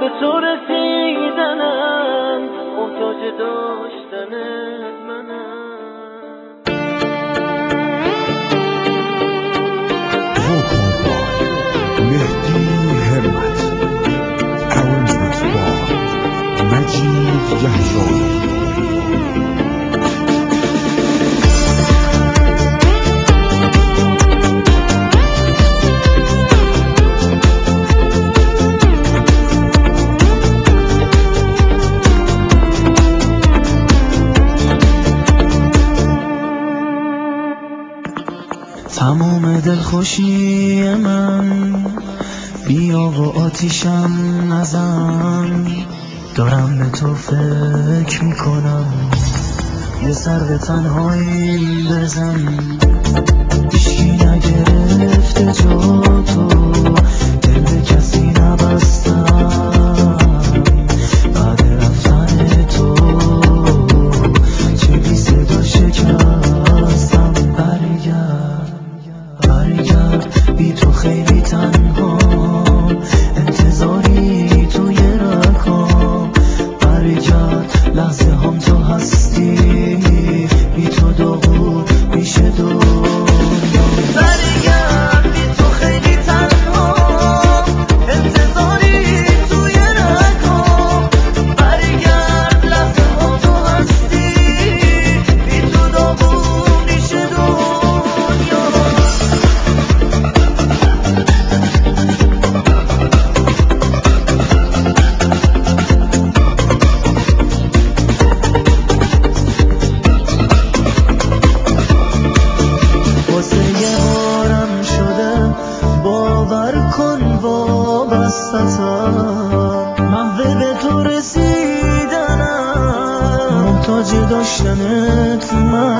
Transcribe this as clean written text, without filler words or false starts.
به تو رسیدنم محتاج داشتن منم. Vocal by Mehdi Hemmat. Arrangement by Majid Yahjani. تمام دلخوشی من بیا و آتیشم نزن، دارم به تو فکر میکنم یه سر به تنهایی بزن. هیچکی نگرفته جا تو، دل به کسی نبستم بعد رفتن تو، چه بی صدا شکستم. برگرد بی تو خیلی تنها، انتظاری توی رکام. برگرد لحظه هم تو هستی، بی تو داغون میشه دنیا. برگرد بی تو خیلی تنها، انتظاری توی رکام. برگرد لحظه هم تو هستی، بی تو داغون میشه دنیا. واسه یه بارم شده باور کن وابستتم، محو به تو رسیدنم محتاج داشتنت من.